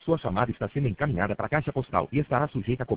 Sua chamada está sendo encaminhada para a caixa postal e estará sujeita a